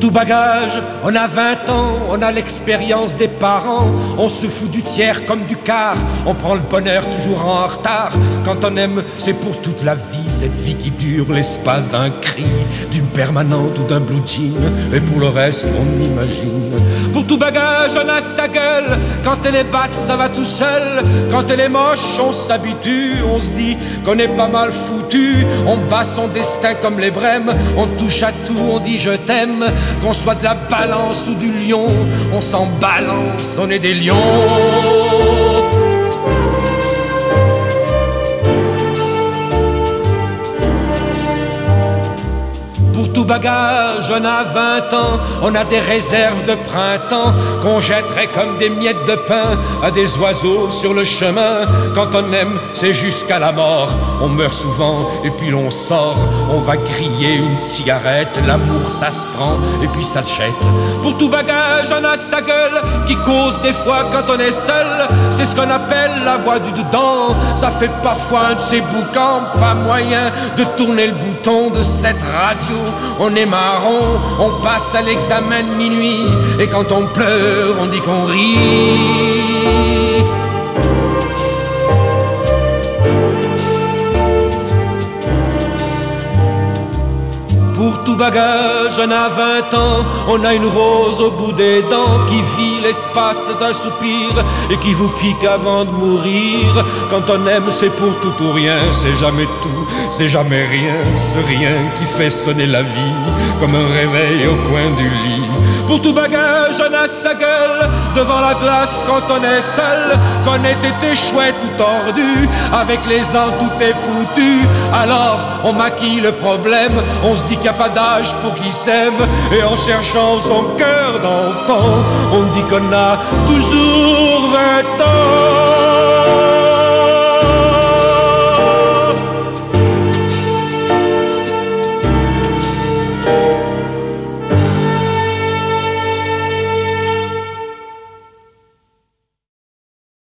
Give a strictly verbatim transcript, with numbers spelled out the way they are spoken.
tout bagage, on a vingt ans, on a l'expérience des parents. On se fout du tiers comme du quart, on prend le bonheur toujours en retard. Quand on aime, c'est pour toute la vie, cette vie qui dure l'espace d'un cri, d'une permanente ou d'un blue jean. Et pour le reste, on imagine. Pour tout bagage, on a sa gueule. Quand elle est batte, ça va tout seul. Quand elle est moche, on s'habitue. On se dit qu'on est pas mal foutu. On bat son destin comme les brèmes. On touche à tout, on dit je t'aime. Qu'on soit de la balance ou du lion, on s'en balance, on est des lions. Pour tout bagage, on a vingt ans, on a des réserves de printemps qu'on jetterait comme des miettes de pain à des oiseaux sur le chemin. Quand on aime, c'est jusqu'à la mort. On meurt souvent et puis l'on sort. On va griller une cigarette, l'amour ça se prend et puis ça se jette. Pour tout bagage, on a sa gueule qui cause des fois quand on est seul. C'est ce qu'on appelle la voix du dedans. Ça fait parfois un de ces boucans, pas moyen de tourner le bouton de cette radio. On est marron, on passe à l'examen de minuit. Et quand on pleure, on dit qu'on rit. Pour tout bagage, on a vingt ans, on a une rose au bout des dents qui vit l'espace d'un soupir et qui vous pique avant de mourir. Quand on aime, c'est pour tout ou rien, c'est jamais tout, c'est jamais rien, ce rien qui fait sonner la vie comme un réveil au coin du lit. Pour tout bagage, on a sa gueule devant la glace quand on est seul, qu'on ait été chouette ou tordu, avec les ans tout est foutu. Alors on maquille le problème, on se dit qu'il n'y a pas d'âge pour qui s'aime, et en cherchant son cœur d'enfant, on dit qu'on a toujours vingt